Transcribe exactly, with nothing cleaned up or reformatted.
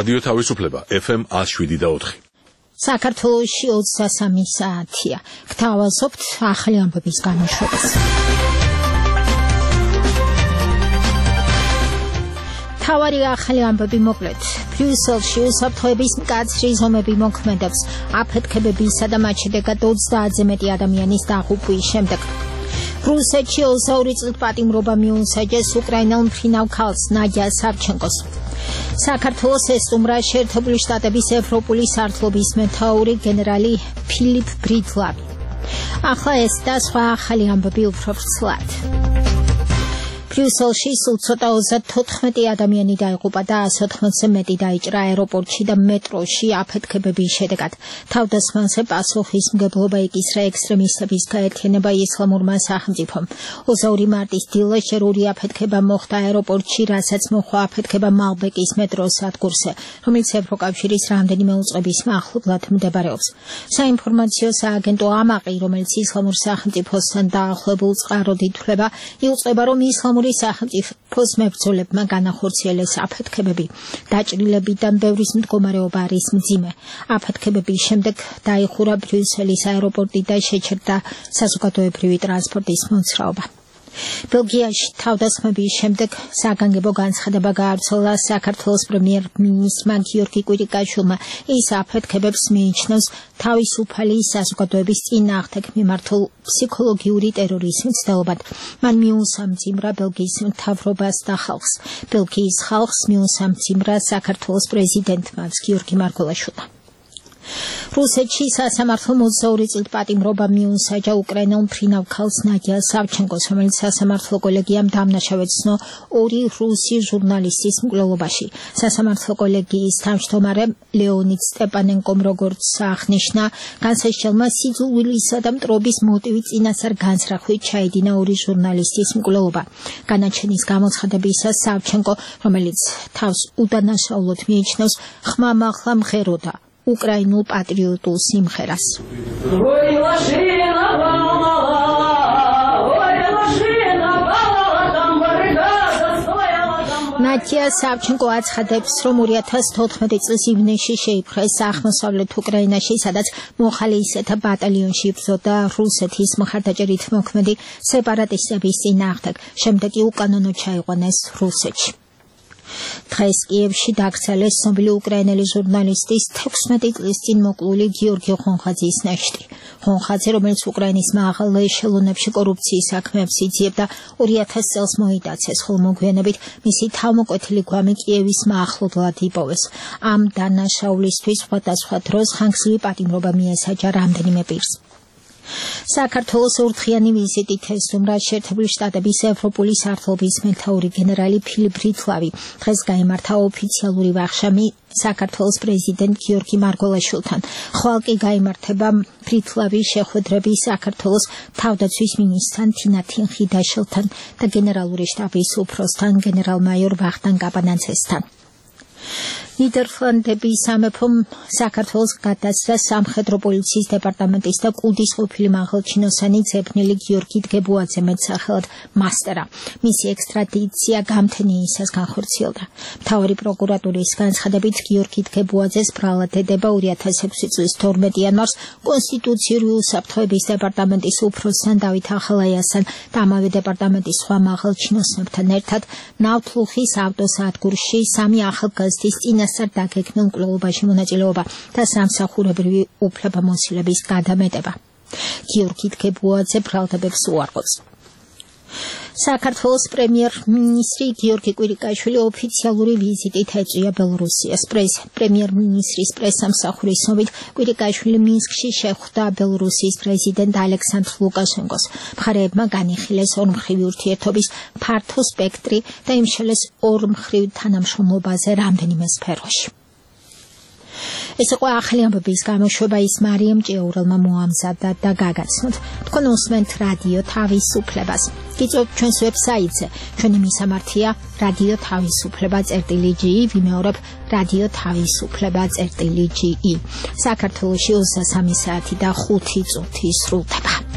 რადიო თავისუფლება F M one oh seven და four. საქართველოში ოცდასამი საათია. გთავაზობთ ახალი ამბების გამოშვებას. თავარი ახალი ამბები მოკლედ. ბრიუსელში უსაფრთხოების მკაცრი ზომები მოქმედებს. აფეთქებებისა და მათ შედეგად ოცდაათზე მეტი ადამიანის დაღუპვის შემდეგ. რუსეთში ოცდაორი წლით პატიმრობა მიუსაჯეს უკრაინელ მფრინავ ქალს ნადია სავჩენკოს. საქართველოს ესტუმრა შეერთებული შტატების ევროპული სარდლობის მეთაური გენერალი ფილიპ ბრიტლავი. ახლა ეს და სხვა ახალი ამბები უფრო ვრცლად. ბრიუსელში სულ ცოტა ოცდათოთხმეტი ადამიანი დაიღუპა და one hundred ოთხმოცზე მეტი დაიჭრა აეროპორტში და მეტროში აფეთქებების შედეგად. თავდასხმაზე პასუხისმგებლობა იკისრა ექსტრემისტების გაერთიანება ისლამურმა სახელმწიფომ. ოცდაორი მარტის დილას ჯერური აფეთქება მოხდა აეროპორტში, რასაც მოჰყვა აფეთქება მალბეკის მეტროს სადგურზე, რომელიც ევროკავშირის რამდენიმე უწყების მახლობლად მდებარეობს. საინფორმაციო სააგენტო ამაყი, რომელიც ისლამურ სახელმწიფოსთან დაახლოებულ წყაროდ ითვლება, იუწყება, რომ ისლამურ სახელმწიფოს მებრძოლებმა განახორციელეს აფეთქებები. დაჭრილებიდან ბევრის მდგომარეობა არის მძიმე. აფეთქებების შემდეგ დაიხურა ბრიუსელის აეროპორტი და შეჩერდა საზოგადოებრივი ტრანსპორტის მოძრაობა. ბელგიაში თავდასხმების შემდეგ საგანგებო განცხადება გაავრცელა საქართველოს პრემიერ-მინისტრმა გიორგი კვირიკაშვილმა. ის აფეთქებებს მიიჩნევს თავისუფალი საზოგადოების წინააღმდეგ მიმართულ ფსიქოლოგიური ტერორის მცდელობად. მან მიუსამძიმრა ბელგიის მთავრობას და ხალხს. ბელგიის ხალხს მიუსამძიმრა საქართველოს პრეზიდენტმაც გიორგი მარგველაშვილმა. რუსეთში სასამართლომ ოცდაორი წლით პატიმრობა მიუსაჯა უკრაინელ მფრინავ ქალს ნადია სავჩენკოს, რომელიც სასამართლო კოლეგიამ დამნაშავედ ცნო ორი რუსი ჟურნალისტის მკვლელობაში. სასამართლო კოლეგიის თავმჯდომარე ლეონიდ სტეპანენკომ როგორც აღნიშნა, განსაცდელმა სიძულვილისა და მტრობის მოტივი წინასწარ განზრახვით ჩაიდინა ორი ჟურნალისტის მკვლელობა. განაჩენის გამოცხადებისას სავჩენკო, რომელიც თავს უდანაშაულოდ მიიჩნევს, ხმამაღლა მღეროდა უკრაინულ პატრიოტულ სიმღერას. ნადია სავჩენკო აცხადებს, რომ ორი ათას თოთხმეტი წლის ივნისში შეიპყრეს აღმოსავლეთ უკრაინაში, სადაც მოხალისეთა ბატალიონში იბრძოდა რუსეთის მხარდაჭერით მოქმედი სეპარატისტების წინააღმდეგ. შემდეგ კი უკანონოდ ჩაიყვანეს რუსეთში. დღეს კიევში დაკრძალეს ცნობილი უკრაინელი ჟურნალისტის თექვსმეტი წლის წინ მოკლული გიორგი ხონხაძის ნეშტი. ხონხაძე, რომელიც უკრაინის მაღალ ეშელონებში კორუფციის საქმეებს იძიებდა, ორი ათას წელს მოიტაცეს, ხოლო მოგვიანებით მისი თავმოკვეთილი გვამი კიევის მახლობლად იპოვეს. ამ დანაშაულისთვის სხვადასხვა დროს ხანგრძლივი პატიმრობა მიესაჯა რამდენიმე პირს. საქართველოს ორდღიანი ვიზიტით ესტუმრა შეერთებული შტატების ევროპული სარდლობის მეთაური გენერალი ფილიპ ბრიტლავი. დღეს გაიმართა ოფიციალური ვახშამი საქართველოს პრეზიდენტ გიორგი მარგველაშვილთან. ხვალ კი გაიმართება ბრიტლავის შეხვედრები საქართველოს თავდაცვის მინისტრთან თინა თინხიდაშელთან და გენერალური შტაბის უფროსთან გენერალ-მაიორ ვახტანგ კაპანაძესთან. ნიდერლანდების სამეფომ საქართველოს გადასცა სამხედრო პოლიციის დეპარტამენტის და კუდის ყოფილი მაღალჩინოსანი ძებნელი გიორგი დგებუაძე მეტსახელად მასტერა. მისი ექსტრადიცია გამთენიისას განხორციელდა. მთავარი პროკურატურის განცხადებით გიორგი დგებუაძეს ბრალად ედება ორი ათას ექვსი წლის თორმეტი იანვარს კონსტიტუციური უსაფრთხოების დეპარტამენტის უფროსთან დავით ახალაიასთან და ამავე დეპარტამენტის სხვა მაღალჩინოსნებთან ერთად ნავთლუხის ავტოსადგურში სამი ახალგაზრდის წინასწარ დაგეგმილ მკვლელობაში მონაწილეობა და სამსახურებრივი უფლებამოსილების გადამეტება. გიორგი დგებუაძე ბრალდებებს უარყოფს. საქართველოს პრემიერ-მინისტრი გიორგი კვირიკაშვილი ოფიციალური ვიზიტით ეწვია ბელორუსიას. პრემიერ-მინისტრის პრესსამსახურის ცნობით, კვირიკაშვილი მინსკში შეხვდა ბელორუსიის პრეზიდენტ ალექსანდრ ლუკაშენკოს. მხარეებმა განიხილეს ორმხრივი ურთიერთობის ფართო სპექტრი და იმშელეს ორმხრივ თანამშრომლობაზე რამდენიმე სფეროში. ეს იყო ახალი ამბების გამოშვება, ის მარიამ ჭიაურელმა მოამზადა და გაგაცნოთ. თქვენ უსმენთ რადიო თავისუფლებას. გიწევთ ჩვენს ვებსაიტზე. ჩვენი მისამართია რადიო თავისუფლება წერტილი ჯი ი, ვიმეორებ რადიო თავისუფლება წერტილი ჯი ი. საქართველოში ოცდასამი საათი და ხუთი წუთი სრულდება.